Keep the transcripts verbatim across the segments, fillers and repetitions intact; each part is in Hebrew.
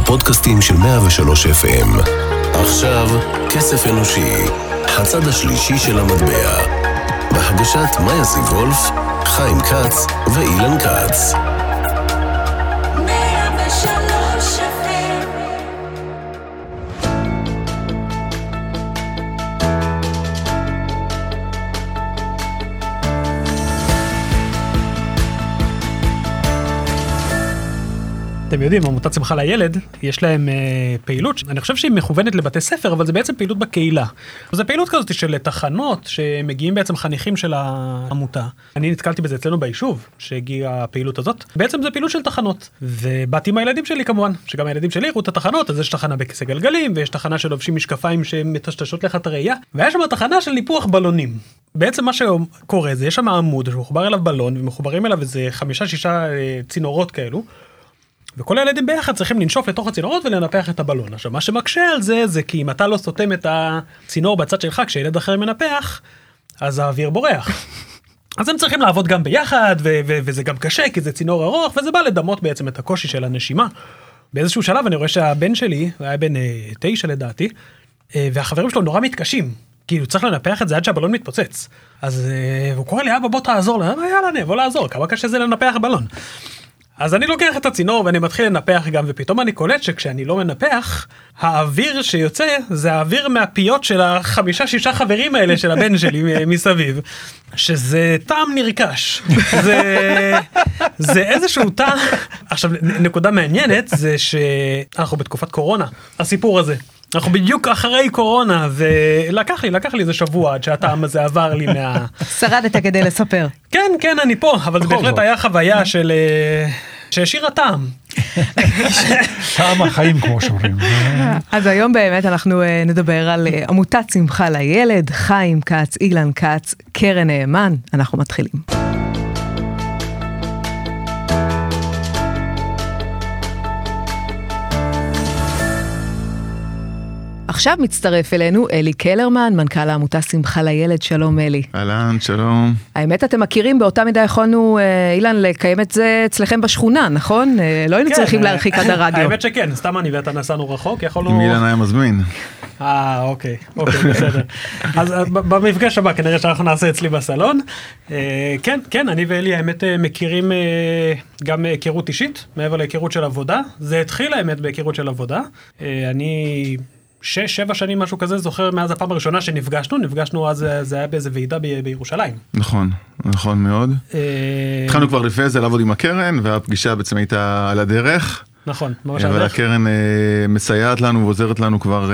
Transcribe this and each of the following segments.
הפודקאסטים של מאה ושלוש אף אם. עכשיו, כסף אנושי, הצד השלישי של המטבע. בהגשת מאיה סיבולף, חיים קץ ואילן קץ. אתם יודעים, עמותת שמחה לילד, יש להם אה, פעילות, אני חושב שהיא מכוונת לבתי ספר, אבל זה בעצם פעילות בקהילה. זה פעילות כזאת של תחנות, שמגיעים בעצם חניכים של העמותה. אני נתקלתי בזה אצלנו ביישוב, שהגיעה הפעילות הזאת. בעצם זה פעילות של תחנות. ובאתי עם הילדים שלי כמובן, שגם הילדים שלי יראו את התחנות, אז יש תחנה בכיסא גלגלים, ויש תחנה של לובשים משקפיים שמטשטשות לך את הראייה, ויש שם תחנה של ניפוח בלונים. בעצם מה שקורה זה, יש שם עמוד שמחובר אליו בלון, ומחוברים אליו איזה חמישה, שישה אה, צינורות כאלו. וכל הילדים ביחד צריכים לנשוף לתוך הצינורות ולנפח את הבלון. עכשיו, מה שמקשה על זה, זה כי אם אתה לא סותם את הצינור בצד שלך, כשילד אחר מנפח, אז האוויר בורח. אז הם צריכים לעבוד גם ביחד, ו- ו- וזה גם קשה, כי זה צינור ארוך, וזה בא לדמות בעצם את הקושי של הנשימה. באיזשהו שלב אני רואה שהבן שלי, היה בן אה, תשע לדעתי, אה, והחברים שלו נורא מתקשים, כי הוא צריך לנפח את זה עד שהבלון מתפוצץ. אז אה, הוא קורא לי, אבא בוא תעזור, יאללה, נבוא לעזור, כמה קשה זה לנפח בלון. אז אני לוקח את הצינור ואני מתחיל לנפח גם, ופתאום אני קולט שכשאני לא מנפח, האוויר שיוצא זה האוויר מהפיות של החמישה שישה חברים האלה של הבן שלי מסביב, שזה טעם נרכש. זה, זה איזשהו טעם. עכשיו, נקודה מעניינת זה שאנחנו בתקופת קורונה, הסיפור הזה. אנחנו בדיוק אחרי קורונה, ולקח לי, לקח לי איזה שבוע עד שהטעם הזה עבר לי מה... שרדת כדי לספר. כן, כן, אני פה, אבל זה בהחלט היה חוויה של... שהשאירה טעם. טעם החיים, כמו שאומרים. אז היום באמת אנחנו נדבר על עמותת שמחה לילד, חיים קץ, אילן קץ, קרן נאמן. אנחנו מתחילים. עכשיו מצטרף אלינו אלי קלרמן, מנכ"ל העמותה שמחה לילד. שלום אלי. אהלן, שלום. האמת אתם מכירים, באותה מידה יכולנו, אילן, לקיים את זה אצלכם בשכונה, נכון? לא היינו צריכים להרחיק עד הרדיו. האמת שכן, סתם אני ואתה נסענו רחוק, יכולנו... אם אילן היה מזמין. אה, אוקיי, אוקיי, בסדר. אז במפגש הבא, כנראה שאנחנו נעשה אצלי בסלון. כן, כן, אני ואלי האמת מכירים גם היכרות אישית, מעבר להיכרות של עבודה. זה התחיל האמת בהיכרות של עבודה. אני... שש, שבע שנים, משהו כזה, זוכר מאז הפעם הראשונה שנפגשנו, נפגשנו אז, זה היה באיזה ועידה ב- בירושלים. נכון, נכון מאוד. התחלנו כבר לפני זה לעבוד עם הקרן, והפגישה בעצם הייתה על הדרך. נכון, ממש על הדרך. אבל הקרן מסייעת לנו ועוזרת לנו כבר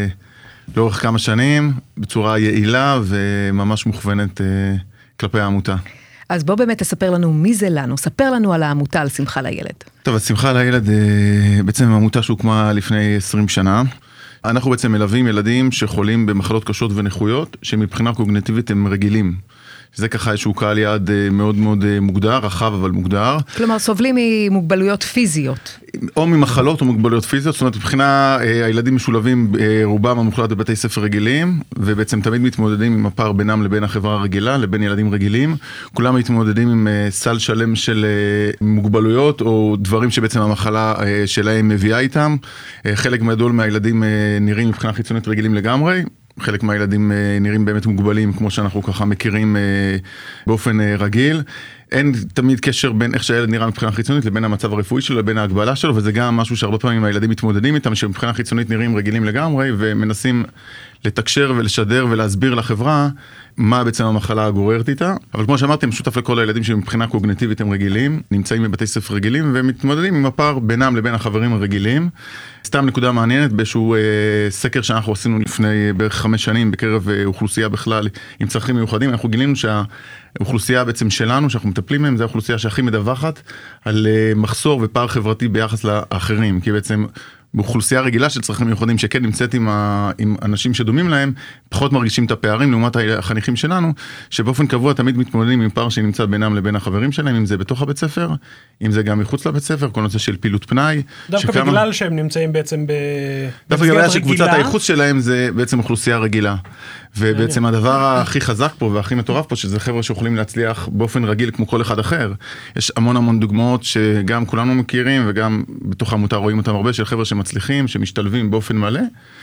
לאורך כמה שנים, בצורה יעילה וממש מוכוונת כלפי העמותה. אז בוא באמת תספר לנו מי זה לנו, ספר לנו על העמותה, על שמחה לילד. טוב, אז שמחה לילד בעצם עמותה שהוקמה לפני עשרים שנה. אנחנו בעצם מלווים ילדים שחולים במחלות קשות ונכויות, שמבחינה קוגניטיבית הם רגילים. שזה ככה איזשהו קהל יעד מאוד מאוד מוגדר, רחב אבל מוגדר. כלומר, סובלים ממוגבלויות פיזיות. או ממחלות או מוגבלויות פיזיות, זאת אומרת, מבחינה, הילדים משולבים רובם המוחלט בבתי ספר רגילים, ובעצם תמיד מתמודדים עם הפער בינם לבין החברה הרגילה, לבין ילדים רגילים. כולם מתמודדים עם סל שלם של מוגבלויות, או דברים שבעצם המחלה שלהם מביאה איתם. חלק גדול מהילדים נראים מבחינה חיצונית רגילים לגמרי, חלק מהילדים נראים באמת מוגבלים, כמו שאנחנו ככה מכירים באופן רגיל. אין תמיד קשר בין איך שהילד נראה מבחינה חיצונית לבין המצב הרפואי שלו, לבין ההגבלה שלו, וזה גם משהו שהרבה פעמים הילדים מתמודדים איתם, שמבחינה חיצונית נראים רגילים לגמרי, ומנסים לתקשר ולשדר ולהסביר לחברה מה בעצם המחלה הגוררת איתה. אבל כמו שאמרתי, משותף לכל הילדים שמבחינה קוגניטיבית הם רגילים, נמצאים בבתי ספר רגילים, ומתמודדים עם הפער בינם לבין החברים הרגילים. סתם נקודה מעניינת, באיזשהו אה, סקר שאנחנו עשינו לפני בערך חמש שנים, בקרב אה, אוכלוסייה בכלל עם צרכים מיוחדים, אנחנו גילינו שהאוכלוסייה בעצם שלנו, שאנחנו מטפלים מהם, זה האוכלוסייה שהכי מדווחת על אה, מחסור ופער חברתי ביחס לאחרים, כי בעצם באוכלוסייה רגילה של צרכים מיוחדים שכן נמצאת עם, ה, עם אנשים שדומים להם, פחות מרגישים את הפערים לעומת החניכים שלנו, שבאופן קבוע תמיד מתמודדים עם פער שנמצא בינם לבין החברים שלהם, אם זה בתוך הבית ספר, אם זה גם מחוץ לבית ספר, כל נושא של פעילות פנאי. דווקא שכמה... בגלל שהם נמצאים בעצם ב... דווקא בגלל שקבוצת הייחוס שלהם זה בעצם אוכלוסייה רגילה. ובעצם הדבר הכי חזק פה והכי מטורף פה, שזה חבר'ה שיכולים להצליח באופן רגיל כמו כל אחד אחר. יש המון המון דוגמאות שגם כולנו מכירים, וגם בתוך העמותה רואים אותם הרבה, של חבר'ה שמצליחים, שמשתלבים באופן מלא,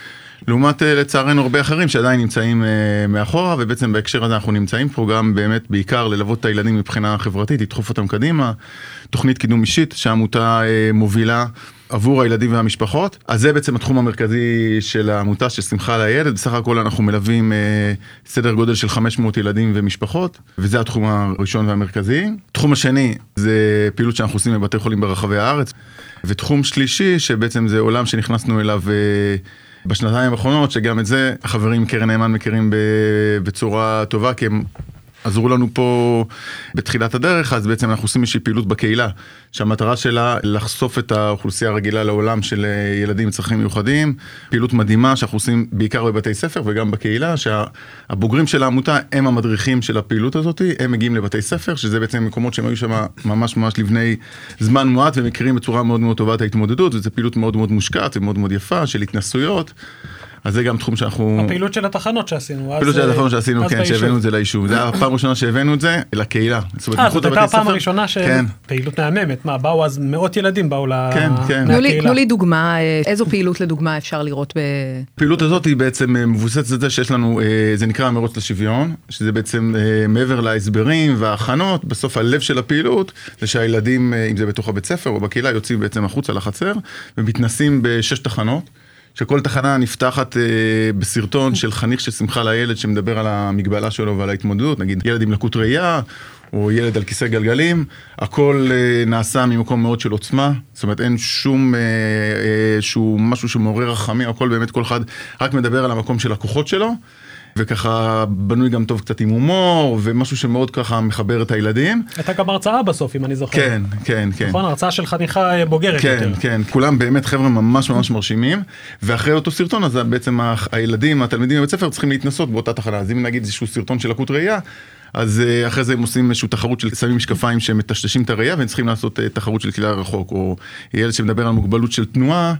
לעומת לצערנו הרבה אחרים שעדיין נמצאים מאחורה, ובעצם בהקשר הזה אנחנו נמצאים פה גם באמת בעיקר ללוות את הילדים מבחינה חברתית, לדחוף אותם קדימה, תוכנית קידום אישית שהעמותה מובילה עבור הילדים והמשפחות. אז זה בעצם התחום המרכזי של העמותה של שמחה לילד. בסך הכל אנחנו מלווים סדר גודל של חמש מאות ילדים ומשפחות, וזה התחום הראשון והמרכזי. תחום השני זה פעילות שאנחנו עושים בבתי חולים ברחבי הארץ, ותחום שלישי שבעצם זה עולם שנכנסנו אליו בשנתיים האחרונות, שגם את זה החברים קרן נאמן מכירים בצורה טובה, כי הם עזרו לנו פה בתחילת הדרך. אז בעצם אנחנו עושים איזושהי פעילות בקהילה, שהמטרה שלה לחשוף את האוכלוסייה הרגילה לעולם של ילדים עם צרכים מיוחדים, פעילות מדהימה שאנחנו עושים בעיקר בבתי ספר וגם בקהילה, שהבוגרים של העמותה הם המדריכים של הפעילות הזאת, הם מגיעים לבתי ספר, שזה בעצם מקומות שהם היו שם ממש ממש לפני זמן מועט, ומכירים בצורה מאוד מאוד טובה את ההתמודדות, וזו פעילות מאוד מאוד מושקעת ומאוד מאוד יפה של התנסויות. אז זה גם תחום שאנחנו... הפעילות של התחנות שעשינו. הפעילות של התחנות שעשינו, כן, שהבאנו את זה ליישוב. זה הפעם הראשונה שהבאנו את זה לקהילה. אה, זאת הייתה הפעם הראשונה שפעילות נעממת. מה, באו אז מאות ילדים באו מהקהילה. תנו לי דוגמה, איזו פעילות לדוגמה אפשר לראות ב... הפעילות הזאת היא בעצם מבוססת את זה שיש לנו, זה נקרא מרוץ לשוויון, שזה בעצם מעבר להסברים וההכנות, בסוף הלב של הפעילות, זה שהילדים, אם זה בתוך הבית ספר או בקהילה, יוצאים בעצם החוצה לחצר, ומתנסים בשש תחנות, שכל תחנה נפתחת אה, בסרטון של חניך של שמחה לילד, שמדבר על המגבלה שלו ועל ההתמודדות, נגיד ילד עם לקות ראייה, או ילד על כיסא גלגלים, הכל אה, נעשה ממקום מאוד של עוצמה, זאת אומרת אין שום אה, אה, שהוא משהו שמעורר רחמים, הכל באמת כל אחד רק מדבר על המקום של הכוחות שלו, וככה בנוי גם טוב קצת עם הומור, ומשהו שמאוד ככה מחבר את הילדים. הייתה גם הרצאה בסוף, אם אני זוכר. כן, כן, כן. נכון, הרצאה של חניכה בוגרת כן, יותר. כן, כן. כולם באמת חבר'ה ממש ממש מרשימים, ואחרי אותו סרטון, אז בעצם הילדים, התלמידים בבית ספר צריכים להתנסות באותה תחנה. אז אם נגיד איזשהו סרטון של לקות ראייה, אז אחרי זה הם עושים איזשהו תחרות של שמים משקפיים שמטשטשים את הראייה, והם צריכים לעשות תחרות של קליעה רחוק, או ילד שמדבר על מוגבלות של תנועה,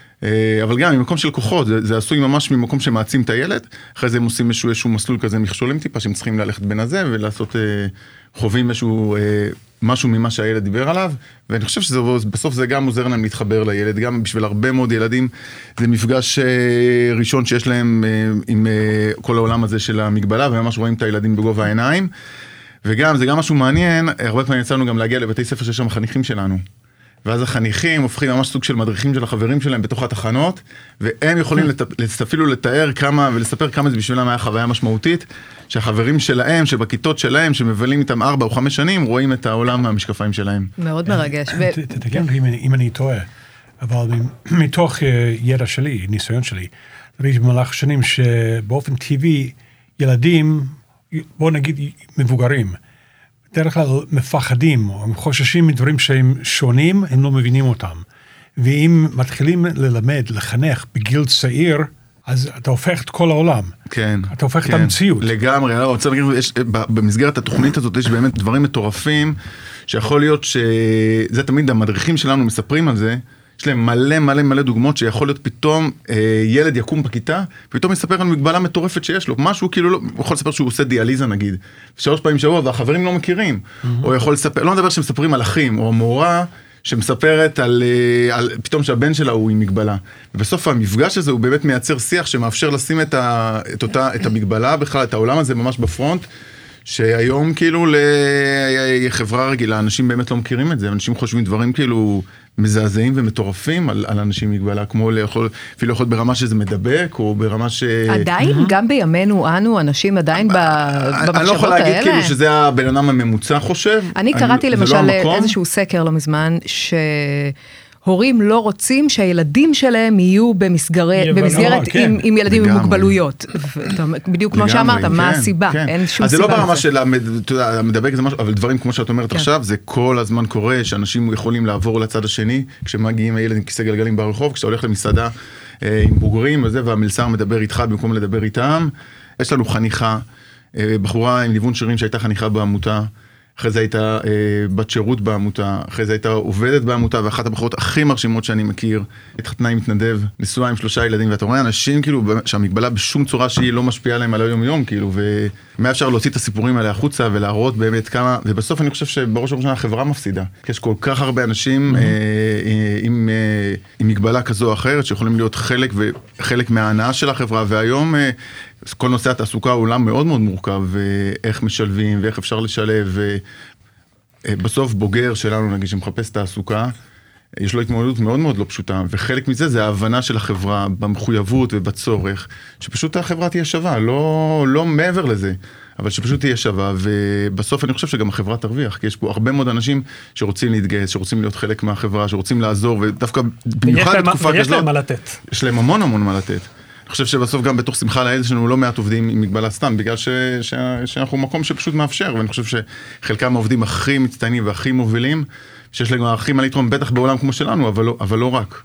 אבל גם ממקום של כוחות, זה, זה עשוי ממש ממקום שמעצים את הילד, אחרי זה הם עושים איזשהו, איזשהו מסלול כזה מכשולים טיפה, שהם צריכים ללכת בין הזה, ולעשות, חווים איזשהו, משהו ממה שהילד דיבר עליו, ואני חושב שבסוף זה גם עוזר להם להתחבר לילד, גם בשביל הרבה מאוד ילדים, זה מפגש ראשון שיש להם עם כל העולם הזה של המגבלה, וממש רואים את הילדים בגובה העיניים, וגם, זה גם משהו מעניין, הרבה פעמים יצאנו גם להגיע לבתי ספר שיש שם חניכים שלנו, ואז החניכים הופכים ממש סוג של מדריכים של החברים שלהם בתוך התחנות, והם יכולים אפילו לתאר כמה, ולספר כמה זה בשבילם היה חוויה משמעותית, שהחברים שלהם, שבכיתות שלהם, שמבלים איתם ארבע או חמש שנים, רואים את העולם מהמשקפיים שלהם. מאוד מרגש. תתקן אם אני טועה, אבל מתוך ידע שלי, ניסיון שלי, ראיתי במהלך שנים שבאופן טבעי, ילדים, בוא נגיד מבוגרים, דרך כלל מפחדים, או הם חוששים מדברים שהם שונים, הם לא מבינים אותם. ואם מתחילים ללמד, לחנך בגיל צעיר, אז אתה הופך את כל העולם. כן. אתה הופך כן, את המציאות. לגמרי, אני רוצה להגיד, יש, במסגרת התוכנית הזאת יש באמת דברים מטורפים, שיכול להיות שזה תמיד המדריכים שלנו מספרים על זה, יש להם מלא מלא מלא דוגמאות שיכול להיות פתאום אה, ילד יקום בכיתה, פתאום מספר על מגבלה מטורפת שיש לו, משהו כאילו לא, הוא יכול לספר שהוא עושה דיאליזה נגיד, שלוש פעמים שבוע והחברים לא מכירים, mm-hmm. או יכול לספר, לא מדבר שמספרים על אחים, או המורה שמספרת על, על פתאום שהבן שלה הוא עם מגבלה, ובסוף המפגש הזה הוא באמת מייצר שיח שמאפשר לשים את, ה, את, אותה, את המגבלה בכלל, את העולם הזה ממש בפרונט, שהיום כאילו לחברה רגילה, אנשים באמת לא מכירים את זה, אנשים חושבים דברים כאילו מזעזעים ומטורפים על, על אנשים מגבלה, כמו לאכול, אפילו יכול להיות ברמה שזה מדבק, או ברמה ש... עדיין, גם בימינו, אנו, אנשים עדיין במחשבות האלה. אני לא יכול להגיד כאילו שזה הבן אדם הממוצע חושב. אני קראתי למשל איזשהו סקר לא מזמן, ש... הורים לא רוצים שהילדים שלהם יהיו במסגרת עם ילדים עם מוגבלויות. בדיוק כמו שאמרת, מה הסיבה? אין שום סיבה. אז זה לא ברמה של המדבק, אבל דברים כמו שאת אומרת עכשיו, זה כל הזמן קורה, שאנשים יכולים לעבור לצד השני, כשמגיעים הילד עם כיסא גלגלים ברחוב, כשאתה הולך למסעדה עם בוגרים, והמלצר מדבר איתך במקום לדבר איתם. יש לנו חניכה, בחורה עם ליוון שירים שהייתה חניכה בעמותה, אחרי זה הייתה אה, בת שירות בעמותה, אחרי זה הייתה עובדת בעמותה, ואחת הבחורות הכי מרשימות שאני מכיר, התחתנה עם מתנדב, נשואה עם שלושה ילדים, ואתה רואה אנשים כאילו שהמגבלה בשום צורה שהיא לא משפיעה עליהם על היום יום, כאילו, ומה אפשר להוציא את הסיפורים האלה החוצה ולהראות באמת כמה, ובסוף אני חושב שבראש ובראשונה החברה מפסידה. יש כל כך הרבה אנשים mm-hmm. אה, אה, עם, אה, עם מגבלה כזו או אחרת, שיכולים להיות חלק וחלק מההנאה של החברה, והיום אה, כל נושא התעסוקה הוא עולם מאוד מאוד מורכב, ואיך משלבים ואיך אפשר לשלב, ובסוף בוגר שלנו נגיד שמחפש תעסוקה, יש לו התמודדות מאוד מאוד לא פשוטה, וחלק מזה זה ההבנה של החברה במחויבות ובצורך, שפשוט החברה תהיה שווה, לא, לא מעבר לזה, אבל שפשוט תהיה שווה, ובסוף אני חושב שגם החברה תרוויח, כי יש פה הרבה מאוד אנשים שרוצים להתגייס, שרוצים להיות חלק מהחברה, שרוצים לעזור, ודווקא במיוחד בתקופה כזאת, ויש להם מה לתת. יש להם המון המון מה לתת. אני חושב שבסוף גם בתוך שמחה לאיד שלנו לא מעט עובדים עם מגבלה סתם, בגלל ש, ש, שאנחנו מקום שפשוט מאפשר, ואני חושב שחלקם העובדים הכי מצטיינים והכי מובילים, שיש להם הכי מה לתרום, בטח בעולם כמו שלנו, אבל לא, אבל לא רק.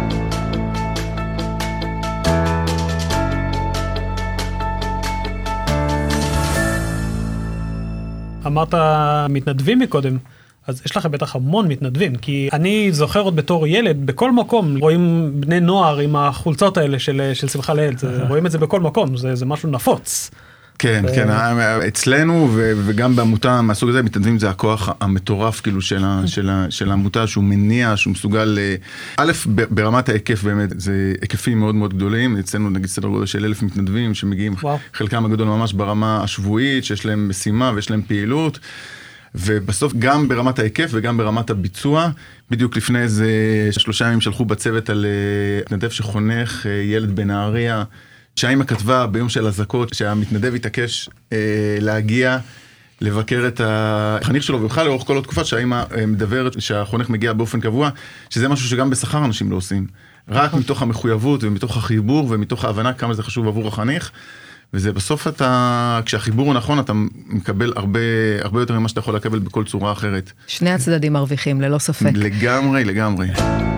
אמרת מתנדבים מקודם, אז יש לכם בטח המון מתנדבים, כי אני זוכר עוד בתור ילד, בכל מקום רואים בני נוער עם החולצות האלה של, של שמחה לאיד, רואים את זה בכל מקום, זה, זה משהו נפוץ. כן, ו... כן, אצלנו ו- וגם בעמותה מהסוג הזה, מתנדבים זה הכוח המטורף כאילו של, ה- של, ה- של העמותה, שהוא מניע, שהוא מסוגל, א', ברמת ההיקף באמת, זה היקפים מאוד מאוד גדולים, אצלנו נגיד סדר גודל של אלף מתנדבים, שמגיעים וואו. חלקם הגדול ממש ברמה השבועית, שיש להם משימה ויש להם פעילות, ובסוף גם ברמת ההיקף וגם ברמת הביצוע, בדיוק לפני איזה שלושה ימים שלחו בצוות על מתנדב שחונך ילד בנהריה, שהאימא כתבה ביום של הזקות, שהמתנדב התעקש אה, להגיע, לבקר את החניך שלו, ובכלל לאורך כל התקופה שהאימא מדברת, שהחונך מגיע באופן קבוע, שזה משהו שגם בשכר אנשים לא עושים. רק מתוך המחויבות ומתוך החיבור ומתוך ההבנה כמה זה חשוב עבור החניך, וזה בסוף אתה, כשהחיבור הוא נכון, אתה מקבל הרבה, הרבה יותר ממה שאתה יכול לקבל בכל צורה אחרת. שני הצדדים מרוויחים, ללא ספק. לגמרי, לגמרי.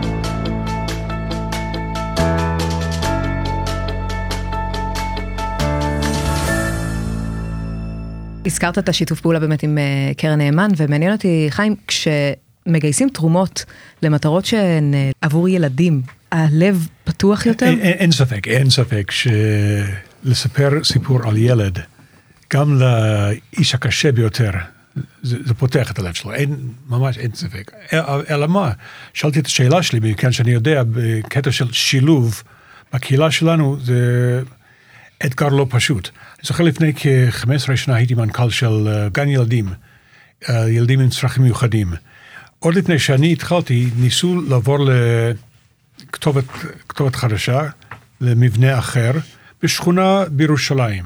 הזכרת את השיתוף פעולה באמת עם קרן נאמן, ומעניין אותי, חיים, כשמגייסים תרומות למטרות שהן עבור ילדים, הלב פתוח יותר? אין, אין ספק, אין ספק שלספר סיפור על ילד, גם לאיש הקשה ביותר, זה, זה פותח את הלב שלו, אין, ממש אין ספק. אלא מה? שאלתי את השאלה שלי, מכאן שאני יודע, בקטע של שילוב, בקהילה שלנו זה אתגר לא פשוט. אני זוכר לפני כ-חמש עשרה שנה הייתי מנכ"ל של גן ילדים, ילדים עם צרכים מיוחדים. עוד לפני שאני התחלתי, ניסו לעבור לכתובת כתובת חדשה, למבנה אחר, בשכונה בירושלים.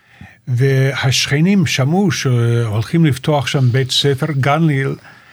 והשכנים שמעו שהולכים לפתוח שם בית ספר, גן ליל,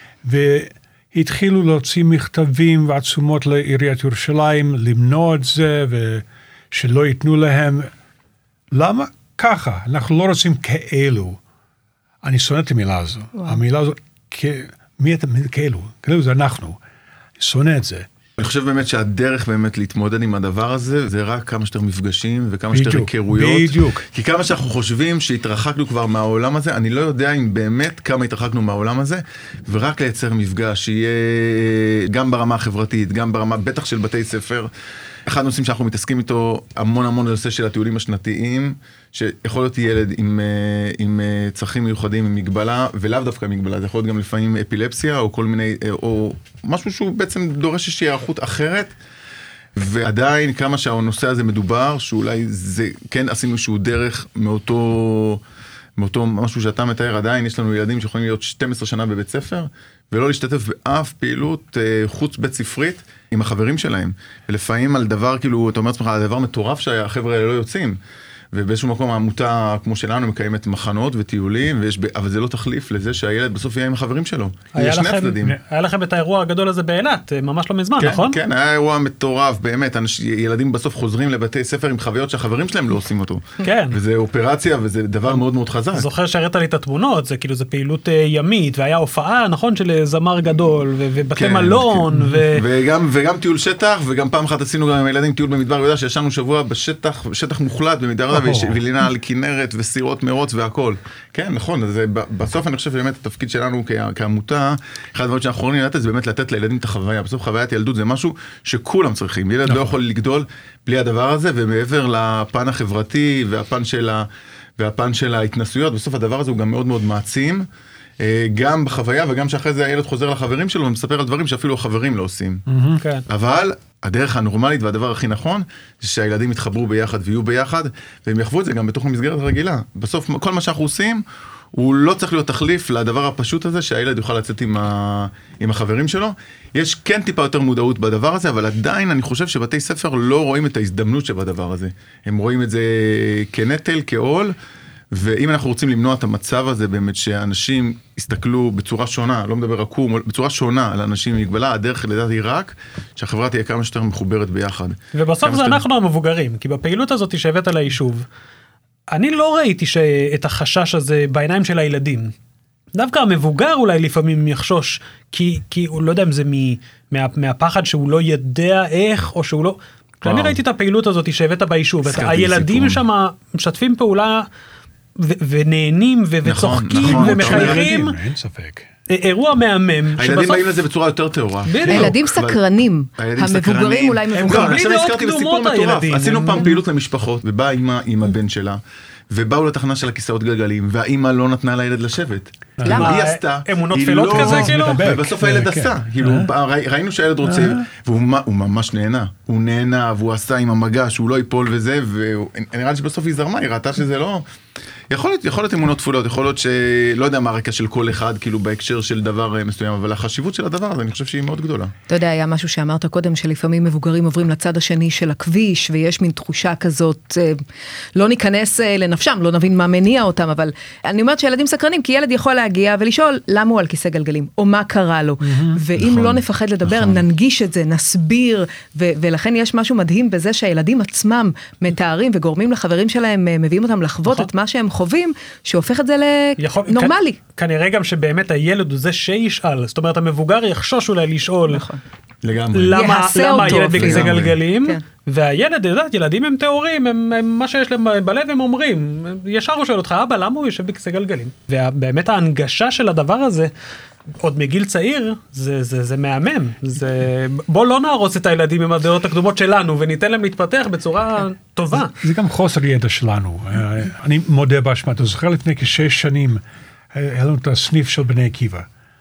והתחילו להוציא מכתבים ועצומות לעיריית ירושלים, למנוע את זה, ושלא ייתנו להם. למה? ככה, אנחנו לא רוצים כאלו. אני שונא את המילה הזו. וואו. המילה הזו, כ... מי אתם כאלו? כאלו זה אנחנו. אני שונא את זה. אני חושב באמת שהדרך באמת להתמודד עם הדבר הזה, זה רק כמה שיותר מפגשים וכמה שיותר היכרויות. בדיוק. כי כמה שאנחנו חושבים שהתרחקנו כבר מהעולם הזה, אני לא יודע אם באמת כמה התרחקנו מהעולם הזה, ורק לייצר מפגש, שיהיה גם ברמה החברתית, גם ברמה בטח של בתי ספר. אחד הנושאים שאנחנו מתעסקים איתו המון המון לנושא של הטיולים השנתיים, שיכול להיות ילד עם, עם צרכים מיוחדים, עם מגבלה, ולאו דווקא מגבלה, זה יכול להיות גם לפעמים אפילפסיה, או כל מיני, או משהו שהוא בעצם דורש איזושהי היערכות אחרת, ועדיין כמה שהנושא הזה מדובר, שאולי זה כן עשינו שהוא דרך מאותו, מאותו משהו שאתה מתאר, עדיין יש לנו ילדים שיכולים להיות שתים עשרה שנה בבית ספר, ולא להשתתף באף פעילות חוץ בית ספרית עם החברים שלהם. ולפעמים על דבר, כאילו, אתה אומר לעצמך, על דבר מטורף שהחבר'ה האלה לא יוצאים. ובאיזשהו מקום העמותה כמו שלנו מקיימת מחנות וטיולים, ויש, אבל זה לא תחליף לזה שהילד בסוף יהיה עם החברים שלו. יש שני צדדים. היה לכם את האירוע הגדול הזה באילת, ממש לא מזמן, כן, נכון? כן, היה אירוע מטורף, באמת. ילדים בסוף חוזרים לבתי ספר עם חוויות שהחברים שלהם לא עושים אותו. כן. וזה אופרציה, וזה דבר מאוד מאוד חזק. זוכר שהראית לי את התמונות, זה כאילו, זה פעילות ימית, והיה הופעה, נכון, של זמר גדול, ובתי מלון, ו... וגם, וגם טיול שטח, וגם פעם אחת עשינו גם עם הילדים טיול במדבר יהודה, שישנו שבוע בשטח, שטח מוחלט במדבר יהודה, ויש לינה על כנרת וסירות מרוץ והכל. כן, נכון, אז בסוף אני חושב שבאמת התפקיד שלנו כעמותה, אחד הדברים שאנחנו יכולים לתת זה באמת לתת לילדים את החוויה. בסוף חוויית ילדות זה משהו שכולם צריכים. ילד לא יכול לגדול בלי הדבר הזה, ומעבר לפן החברתי והפן של ה... והפן של ההתנסויות, בסוף הדבר הזה הוא גם מאוד מאוד מעצים, גם בחוויה וגם שאחרי זה הילד חוזר לחברים שלו ומספר על דברים שאפילו החברים לא עושים. אבל הדרך הנורמלית והדבר הכי נכון, זה שהילדים יתחברו ביחד ויהיו ביחד, והם יחוו את זה גם בתוך המסגרת הרגילה. בסוף כל מה שאנחנו עושים, הוא לא צריך להיות תחליף לדבר הפשוט הזה, שהילד יוכל לצאת עם, ה... עם החברים שלו. יש כן טיפה יותר מודעות בדבר הזה, אבל עדיין אני חושב שבתי ספר לא רואים את ההזדמנות שבדבר הזה. הם רואים את זה כנטל, כעול, ואם אנחנו רוצים למנוע את המצב הזה באמת, שאנשים יסתכלו בצורה שונה, לא מדבר עקום, בצורה שונה על אנשים עם מגבלה, הדרך לדעתי היא רק שהחברה תהיה כמה שיותר מחוברת ביחד. ובסוף זה שתר... אנחנו המבוגרים, כי בפעילות הזאת שהבאת על היישוב, אני לא ראיתי את החשש הזה בעיניים של הילדים. דווקא המבוגר אולי לפעמים יחשוש, כי, כי הוא לא יודע אם זה מ, מה, מהפחד שהוא לא יודע איך, או שהוא לא... כשאני ראיתי את הפעילות הזאת שהבאת ביישוב, הילדים שם משתפים פעולה ו- ונהנים ו- וצוחקים נכון, ומחייכים. אין ספק. אירוע מהמם. הילדים באים לזה בצורה יותר טהורה. הילדים סקרנים, המבוגרים אולי מבוגרים. עכשיו נזכרתי בסיפור מטורף, עשינו פעם פעילות למשפחות, ובאה אמא עם הבן שלה, ובאו לתחנה של הכיסאות גלגלים, והאמא לא נתנה לילד לשבת. למה? היא עשתה, אמונות תפילות כזה כאילו? ובסוף הילד עשה, ראינו שהילד רוצה, והוא ממש נהנה, הוא נהנה, והוא עשה עם המגע, שהוא לא ייפול וזה, ונראה לי שבסוף היא זרמה, היא ראתה שזה לא... יכול להיות, יכול להיות אמונות תפולות, יכול להיות שלא יודע מה הרקע של כל אחד, כאילו בהקשר של דבר מסוים, אבל החשיבות של הדבר הזה, אני חושב שהיא מאוד גדולה. אתה יודע, היה משהו שאמרת קודם, שלפעמים מבוגרים עוברים לצד השני של הכביש, ויש מין תחושה כזאת, לא ניכנס לנפשם, לא נבין מה מניע אותם, אבל אני אומרת שילדים סקרנים, כי ילד יכול להגיע ולשאול למה הוא על כיסא גלגלים, או מה קרה לו, ואם לא נפחד לדבר, ננגיש את זה, נסביר, ולכן יש משהו מדהים בזה שהילדים עצמם מתארים וגורמים לחברים שלהם, מביאים אותם לחוות את מה שהם חווים, שהופך את זה לנורמלי. כנראה גם שבאמת הילד הוא זה שישאל, זאת אומרת המבוגר יחשוש אולי לשאול, לגמרי. למה הילד בכיסא גלגלים, והילד, יודעת, ילדים הם תיאורים, מה שיש להם בלב הם אומרים, ישר הוא שואל אותך, אבא, למה הוא יושב בכיסא גלגלים? ובאמת ההנגשה של הדבר הזה, עוד מגיל צעיר, זה, זה, זה מהמם. זה... בוא לא נהרוס את הילדים עם הדעות הקדומות שלנו, וניתן להם להתפתח בצורה טובה. זה, זה גם חוסר ידע שלנו. אני מודה באשמה, אתה זוכר לפני כשש שנים, היה לנו את הסניף של בני עקיבא.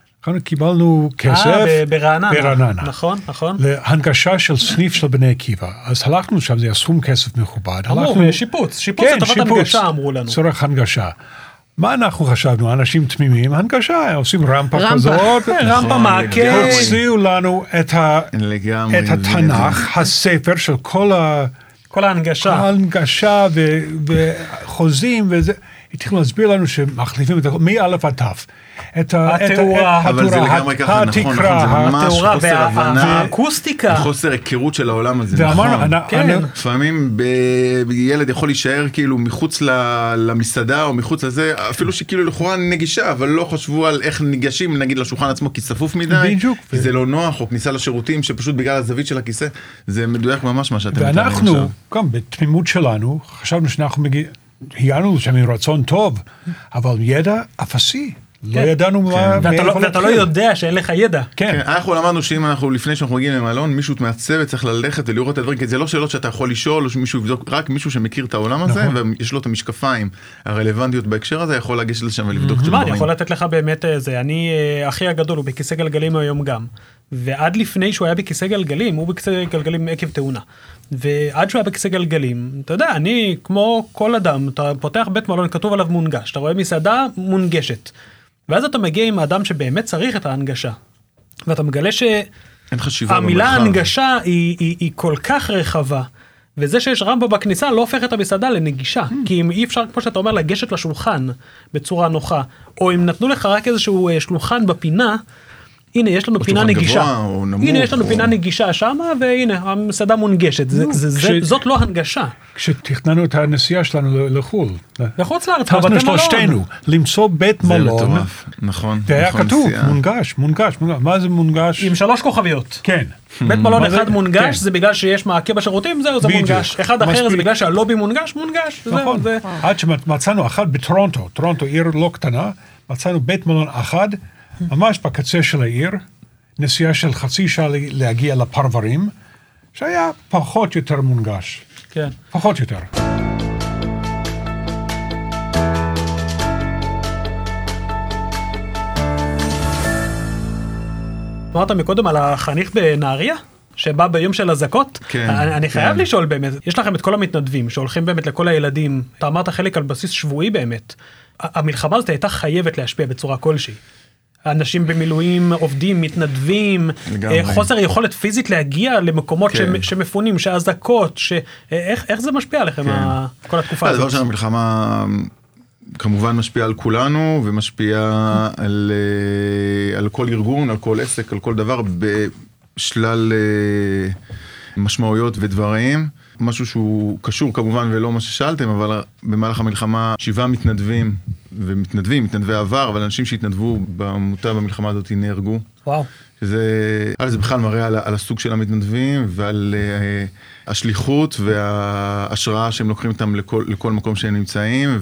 קיבלנו כסף אה, ברעננה. ברעננה. נכון, נכון. להנגשה של סניף של בני עקיבא. אז הלכנו שם, זה היה סכום כסף מכובד. אמרו, שיפוץ, שיפוץ כן, לטובת הנגשה אמרו לנו. צורך הנגשה. מה אנחנו חשבנו? אנשים תמימים, הנגשה, עושים רמפה רמפה. כזאת. רמפה מעקה. הוציאו לנו את, ה... את התנ"ך, הספר של כל ה... כל ההנגשה. ההנגשה ו... וחוזים וזה. התחילו להסביר לנו שמחליפים את הכל, מאלף עד תף. את התאורה, אבל זה לגמרי ככה, נכון, נכון, זה ממש חוסר הבנה, והאקוסטיקה, חוסר היכרות של העולם הזה, נכון, לפעמים ילד יכול להישאר כאילו מחוץ למסעדה או מחוץ לזה, אפילו שכאילו לכאורה נגישה, אבל לא חשבו על איך ניגשים, נגיד לשולחן עצמו, כי צפוף מדי, כי זה לא נוח, או כניסה לשירותים, שפשוט בגלל הזווית של הכיסא, זה מדויק ממש מה שאתם מתארים עכשיו. ואנחנו, גם בתמימות שלנו, חשבנו שאנחנו מגיעים, הגענו שם עם רצון טוב, אבל ידע אפסי. לא ידענו מה... ואתה לא יודע שאין לך ידע. כן. אנחנו למדנו שאם אנחנו, לפני שאנחנו מגיעים למלון, מישהו מהצוות צריך ללכת ולראות את הדברים, כי זה לא שאלות שאתה יכול לשאול, או שמישהו יבדוק, רק מישהו שמכיר את העולם הזה, ויש לו את המשקפיים הרלוונטיות בהקשר הזה, יכול לגשת לשם ולבדוק את הדברים. אני יכול לתת לך באמת זה, אני, אחי הגדול, הוא בכיסא גלגלים היום גם, ועד לפני שהוא היה בכיסא גלגלים, הוא בכיסא גלגלים עקב תאונה. ועד שהוא היה בכיסא גלגלים, אתה יודע, אני, כמו כל אדם, אתה פותח בית מלון, כתוב עליו מונגש, אתה רואה מסעדה מונגשת. ואז אתה מגיע עם האדם שבאמת צריך את ההנגשה. ואתה מגלה שהמילה ההנגשה היא, היא, היא כל כך רחבה, וזה שיש רמפה בכניסה לא הופך את המסעדה לנגישה, כי אם אי אפשר, כמו שאתה אומר, לגשת לשולחן בצורה נוחה, או אם נתנו לך רק איזשהו שולחן בפינה, הנה, יש לנו פינה נגישה. הנה, יש לנו פינה נגישה שמה, והנה, המסעדה מונגשת. זאת לא הנגשה. כשתכננו את הנסיעה שלנו לחול. לחוץ לארץ, טסנו שלושתנו, למצוא בית מלון. נכון. והיה כתוב, מונגש, מונגש, מה זה מונגש? עם שלוש כוכביות. כן. בית מלון אחד מונגש, זה בגלל שיש מעקה בשירותים, זהו, זה מונגש. אחד אחר זה בגלל שהלובי מונגש, מונגש. נכון. עד שמצאנו אחד בטורונטו, טורונטו עיר לא קטנה, מצאנו בית מלון אחד, ממש בקצה של העיר, נסיעה של חצי שעה להגיע לפרברים, שהיה פחות יותר מונגש. כן. פחות יותר. אמרת מקודם על החניך בנהריה, שבא ביום של הזקות. כן. אני חייב כן. לשאול באמת, יש לכם את כל המתנדבים שהולכים באמת לכל הילדים, אתה אמרת חלק על בסיס שבועי באמת. המלחמה הזאת הייתה חייבת להשפיע בצורה כלשהי. אנשים במילואים, עובדים, מתנדבים, לגמרי. חוסר יכולת פיזית להגיע למקומות כן. שמפונים, שהזקות, ש... איך, איך זה משפיע עליכם, כן. כל התקופה הזאת? הדבר של המלחמה כמובן משפיע על כולנו, ומשפיע על, על כל ארגון, על כל עסק, על כל דבר, בשלל משמעויות ודברים. משהו שהוא קשור כמובן ולא מה ששאלתם, אבל במהלך המלחמה שבעה מתנדבים ומתנדבים, מתנדבי עבר, אבל אנשים שהתנדבו בעמותה במלחמה הזאת נהרגו. וואו. שזה, על זה בכלל מראה על, על הסוג של המתנדבים ועל uh, השליחות וההשראה שהם לוקחים איתם לכל, לכל מקום שהם נמצאים,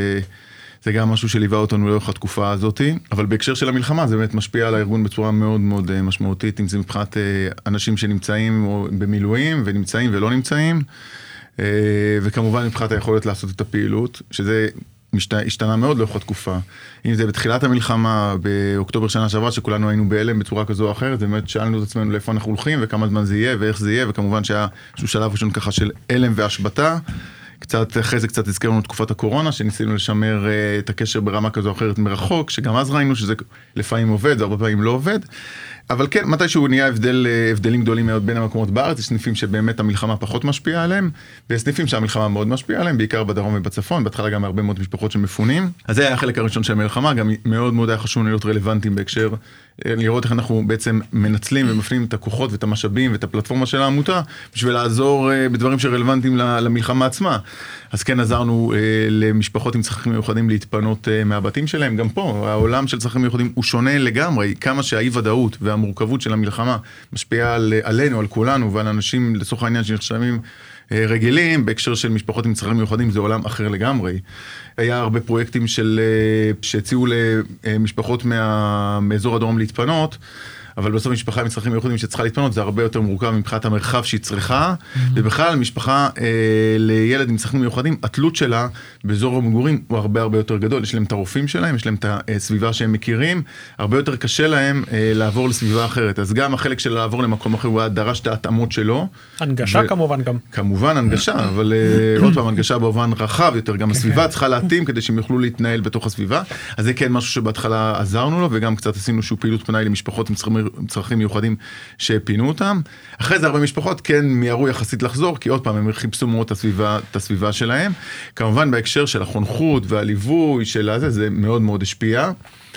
וזה גם משהו שליווה אותנו לאורך התקופה הזאת. אבל בהקשר של המלחמה זה באמת משפיע על הארגון בצורה מאוד מאוד uh, משמעותית, אם זה מבחינת uh, אנשים שנמצאים או במילואים ונמצאים ולא נמצאים, uh, וכמובן מבחינת היכולת לעשות את הפעילות, שזה השתנה מאוד לאורך התקופה. אם זה בתחילת המלחמה, באוקטובר שנה שעברה, שכולנו היינו בהלם בצורה כזו או אחרת, באמת שאלנו את עצמנו לאיפה אנחנו הולכים, וכמה זמן זה יהיה, ואיך זה יהיה, וכמובן שהיה איזשהו שלב ראשון ככה של הלם והשבטה. קצת, אחרי זה קצת הזכרנו תקופת הקורונה, שניסינו לשמר uh, את הקשר ברמה כזו או אחרת מרחוק, שגם אז ראינו שזה לפעמים עובד, והרבה פעמים לא עובד. אבל כן, מתישהו נהיה הבדל, הבדלים גדולים מאוד בין המקומות בארץ, יש סניפים שבאמת המלחמה פחות משפיעה עליהם, ויש סניפים שהמלחמה מאוד משפיעה עליהם, בעיקר בדרום ובצפון, בהתחלה גם הרבה מאוד משפחות שמפונים. אז זה היה החלק הראשון של המלחמה, גם מאוד מאוד היה חשוב להיות רלוונטיים בהקשר, לראות איך אנחנו בעצם מנצלים ומפנים את הכוחות ואת המשאבים ואת הפלטפורמה של העמותה, בשביל לעזור בדברים שרלוונטיים למלחמה עצמה. אז כן עזרנו למשפחות עם צרכים מיוחדים להתפנות מהבתים שלהם. גם פה, העולם של צרכים מיוחדים הוא שונה לגמרי, כמה שהאי ודאות והמורכבות של המלחמה משפיעה על, עלינו, על כולנו ועל אנשים לצורך העניין שנחשבים רגילים, בהקשר של משפחות עם צרכים מיוחדים זה עולם אחר לגמרי. היה הרבה פרויקטים של, שהציעו למשפחות מה, מאזור הדרום להתפנות, אבל בסוף משפחה עם צרכים מיוחדים שצריכה להתפנות, זה הרבה יותר מורכב מבחינת המרחב שהיא צריכה, mm-hmm. ובכלל משפחה אה, לילד עם צרכים מיוחדים, התלות שלה באזור המגורים הוא הרבה הרבה יותר גדול, יש להם את הרופאים שלהם, יש להם את הסביבה שהם מכירים, הרבה יותר קשה להם אה, לעבור לסביבה אחרת, אז גם החלק של לעבור למקום אחר, הוא דרש את ההתאמות שלו. הנגשה ו... כמובן גם. כמובן הנגשה, אבל אה, עוד פעם הנגשה באופן רחב יותר, גם הסביבה צריכה להתאים כדי שהם יוכלו להתנהל בתוך הסביבה, אז זה כן משהו שבהתחלה עזרנו לו, וגם קצת עשינו שהוא פעילות פנאי למשפחות עם צרכים צרכים מיוחדים שפינו אותם. אחרי זה הרבה משפחות כן מיהרו יחסית לחזור, כי עוד פעם הם חיפשו מאוד את הסביבה, את הסביבה שלהם. כמובן בהקשר של החונכות והליווי של הזה, זה מאוד מאוד השפיע.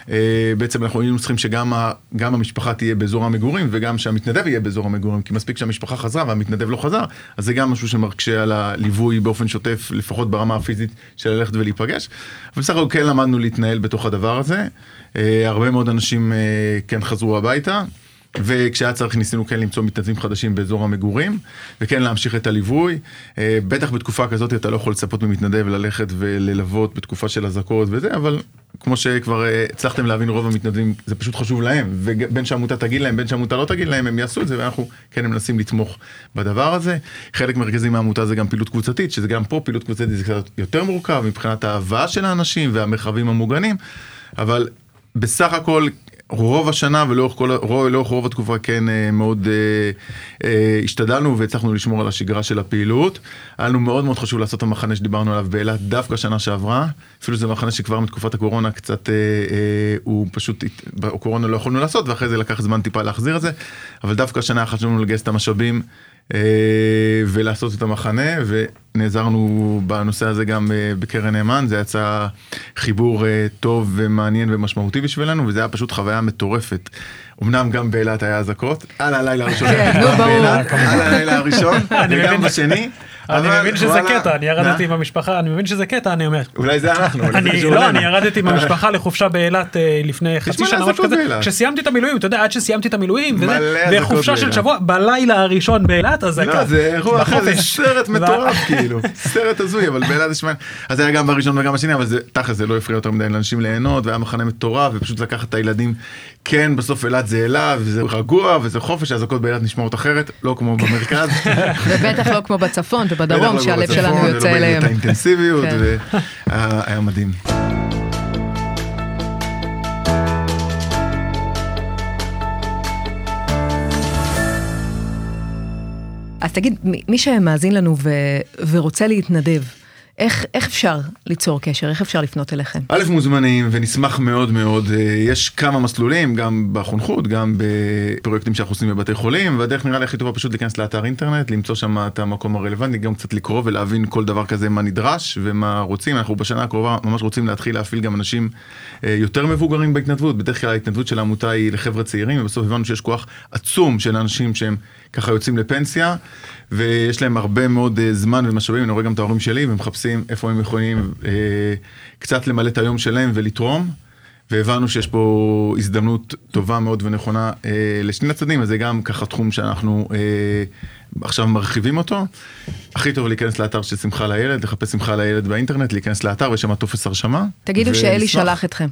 בעצם אנחנו היינו צריכים שגם גם המשפחה תהיה באזור המגורים, וגם שהמתנדב יהיה באזור המגורים, כי מספיק שהמשפחה חזרה והמתנדב לא חזר, אז זה גם משהו שמרקשה על הליווי באופן שוטף, לפחות ברמה הפיזית של ללכת ולהיפגש. ובסך הכל כן למדנו להתנהל בתוך הדבר הזה. הרבה מאוד אנשים כן חזרו הביתה, וכשהיה צריך ניסינו כן למצוא מתנדבים חדשים באזור המגורים, וכן להמשיך את הליווי. בטח בתקופה כזאת אתה לא יכול לצפות ממתנדב ללכת וללוות בתקופה של הזקות וזה, אבל כמו שכבר הצלחתם להבין, רוב המתנדבים זה פשוט חשוב להם, ובין שהעמותה תגיד להם, בין שהעמותה לא תגיד להם, הם יעשו את זה, ואנחנו כן מנסים לתמוך בדבר הזה. חלק מרכזי מהעמותה זה גם פעילות קבוצתית, שזה גם פה פעילות קבוצתית זה קצת יותר מורכב, מבחינת האהבה של האנשים והמרחבים המוגנים, אבל בסך הכל רוב השנה ולאורך כל, רוב, רוב התקופה כן מאוד אה, אה, השתדלנו והצלחנו לשמור על השגרה של הפעילות. היה לנו מאוד מאוד חשוב לעשות את המחנה שדיברנו עליו באילת דווקא שנה שעברה, אפילו זה מחנה שכבר מתקופת הקורונה קצת, אה, אה, הוא פשוט, בקורונה לא יכולנו לעשות, ואחרי זה לקח זמן טיפה להחזיר את זה, אבל דווקא השנה חשבנו לגייס את המשאבים ולעשות את המחנה, ונעזרנו בנושא הזה גם בקרן נאמן, זה יצא חיבור טוב ומעניין ומשמעותי בשבילנו, וזה היה פשוט חוויה מטורפת. אמנם גם באילת היה אזעקות, על הלילה הראשון, על הלילה הראשון, וגם בשני. אני מבין שזה קטע, אני ירדתי עם המשפחה, אני מבין שזה קטע, אני אומר. אולי זה אנחנו. לא, אני ירדתי עם המשפחה לחופשה באילת לפני חצי שנה, משהו כזה. כשסיימתי את המילואים, אתה יודע, עד שסיימתי את המילואים, וחופשה של שבוע, בלילה הראשון באילת, אז זה לא, זה אירוע אחר, זה סרט מטורף כאילו, סרט הזוי, אבל באילת זה שמן. אז זה היה גם בראשון וגם בשני, אבל תכף זה לא הפריע יותר מדי לאנשים ליהנות, והיה מחנה מטורף, ופשוט לקחת את הילדים. כן, בסוף אילת זה אלה, וזה רגוע, וזה חופש, האזעקות באילת נשמעות אחרת, לא כמו במרכז. ובטח לא כמו בצפון ובדרום, שהלב שלנו יוצא אליהם. את האינטנסיביות, והיה מדהים. אז תגיד, מי שמאזין לנו ורוצה להתנדב, איך, איך אפשר ליצור קשר? איך אפשר לפנות אליכם? א', מוזמנים, ונשמח מאוד מאוד. יש כמה מסלולים, גם בחונכות, גם בפרויקטים שאנחנו עושים בבתי חולים, והדרך נראה לי הכי טובה פשוט להיכנס לאתר אינטרנט, למצוא שם את המקום הרלוונטי, גם קצת לקרוא ולהבין כל דבר כזה, מה נדרש ומה רוצים. אנחנו בשנה הקרובה ממש רוצים להתחיל להפעיל גם אנשים יותר מבוגרים בהתנדבות. בדרך כלל ההתנדבות של העמותה היא לחבר'ה צעירים, ובסוף הבנו שיש כוח עצום של אנשים שהם ככה יוצאים לפנסיה, ויש להם הרבה מאוד זמן ומשאבים. אני רואה גם את ההורים שלי, והם מחפשים איפה הם יכולים אה, קצת למלא את היום שלהם ולתרום, והבנו שיש פה הזדמנות טובה מאוד ונכונה אה, לשני הצדדים, אז זה גם ככה תחום שאנחנו אה, עכשיו מרחיבים אותו. הכי טוב להיכנס לאתר של שמחה לילד, לחפש שמחה לילד באינטרנט, להיכנס לאתר ויש שם טופס הרשמה. תגידו שאלי שלח אתכם.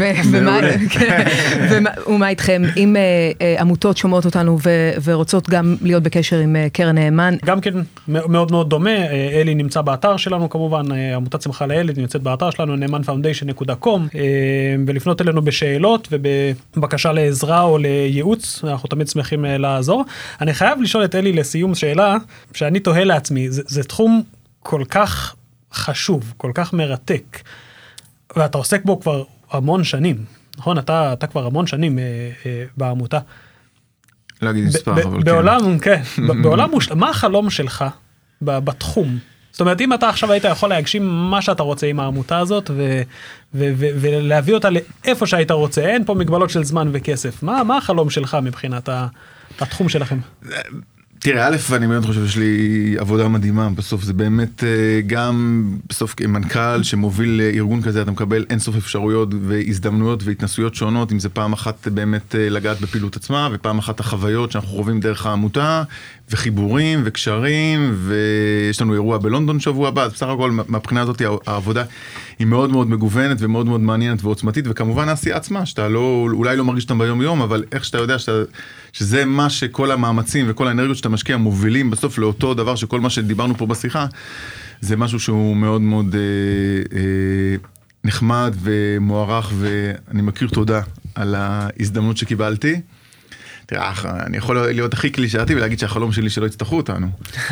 ומה איתכם? אם עמותות שומעות אותנו ורוצות גם להיות בקשר עם קרן נאמן? גם כן מאוד מאוד דומה, אלי נמצא באתר שלנו כמובן, עמותת שמחה לילד נמצאת באתר שלנו, נאמן פאונדיישן נקודה קום, ולפנות אלינו בשאלות ובבקשה לעזרה או לייעוץ, אנחנו תמיד שמחים לעזור. אני חייב לשאול את אלי לסיום שאלה, שאני תוהה לעצמי, זה, זה תחום כל כך חשוב, כל כך מרתק, ואתה עוסק בו כבר המון שנים, נכון? אתה, אתה כבר המון שנים אה, אה, בעמותה. לא אגיד מספר, אבל בעולם, כן. כן, בעולם, מה החלום שלך בתחום? זאת אומרת, אם אתה עכשיו היית יכול להגשים מה שאתה רוצה עם העמותה הזאת, ו- ו- ו- ולהביא אותה לאיפה שהיית רוצה, אין פה מגבלות של זמן וכסף. מה, מה החלום שלך מבחינת התחום שלכם? תראה, א', אני באמת חושב שיש לי עבודה מדהימה, בסוף זה באמת גם, בסוף כמנכ"ל שמוביל ארגון כזה, אתה מקבל אינסוף אפשרויות והזדמנויות והתנסויות שונות, אם זה פעם אחת באמת לגעת בפעילות עצמה, ופעם אחת החוויות שאנחנו חווים דרך העמותה, וחיבורים וקשרים, ויש לנו אירוע בלונדון שבוע הבא, אז בסך הכל מהבחינה הזאת העבודה היא מאוד מאוד מגוונת ומאוד מאוד מעניינת ועוצמתית, וכמובן העשייה עצמה, שאתה לא, אולי לא מרגיש אותם ביום יום, אבל איך שאתה יודע שאתה, שזה מה שכל המאמצים וכל האנרגיות שאתה משקיע מובילים בסוף לאותו דבר שכל מה שדיברנו פה בשיחה, זה משהו שהוא מאוד מאוד אה, אה, נחמד ומוערך, ואני מכיר תודה על ההזדמנות שקיבלתי. תראה, אני יכול להיות הכי קלישאתי ולהגיד שהחלום שלי שלא יצטרכו אותנו.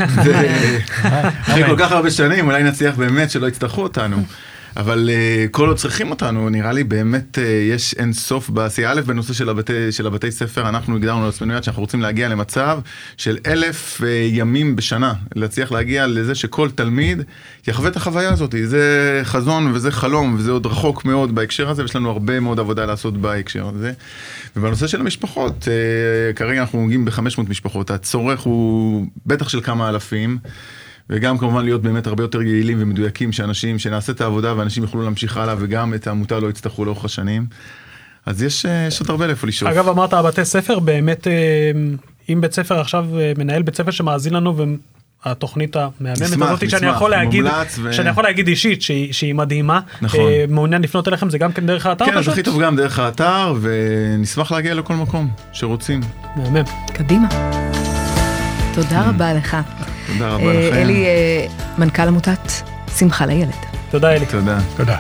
אחרי כל כך הרבה שנים, אולי נצליח באמת שלא יצטרכו אותנו. אבל uh, כל עוד צריכים אותנו, נראה לי באמת uh, יש אין סוף בעשייה. א', בנושא של הבתי, של הבתי ספר, אנחנו הגדרנו לעצמנו יד שאנחנו רוצים להגיע למצב של אלף uh, ימים בשנה, להצליח להגיע לזה שכל תלמיד יחווה את החוויה הזאת. זה חזון וזה חלום, וזה עוד רחוק מאוד בהקשר הזה, ויש לנו הרבה מאוד עבודה לעשות בהקשר הזה. ובנושא של המשפחות, uh, כרגע אנחנו מגיעים ב-חמש מאות משפחות, הצורך הוא בטח של כמה אלפים, וגם כמובן להיות באמת הרבה יותר יעילים ומדויקים, שאנשים, שנעשה את העבודה ואנשים יוכלו להמשיך הלאה, וגם את העמותה לא יצטרכו לאורך השנים. אז יש, יש עוד הרבה לאיפה לשאוף. אגב, אמרת, הבתי ספר, באמת, אם בית ספר עכשיו, מנהל בית ספר שמאזין לנו, והתוכנית המאמנת הזאת, שאני יכול להגיד, שאני יכול להגיד אישית, שהיא מדהימה, מעוניין לפנות אליכם, זה גם כן דרך האתר פשוט? כן, זה הכי טוב גם דרך האתר, ונשמח להגיע לכל מקום שרוצים. מהמם. קדימה. תודה רבה לך. תודה רבה לכם. אלי, מנכ"ל עמותת שמחה לילד. תודה אלי. תודה. תודה.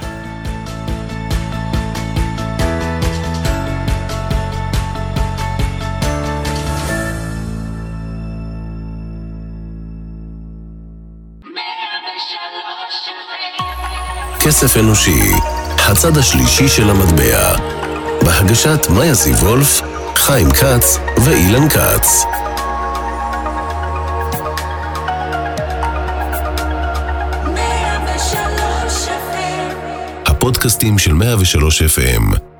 כסף אנושי, הצד השלישי של המטבע. בהגשת מאיה זיוולף, חיים כץ ואילן כץ. הפודקאסטים של מאה ושלוש אף אם.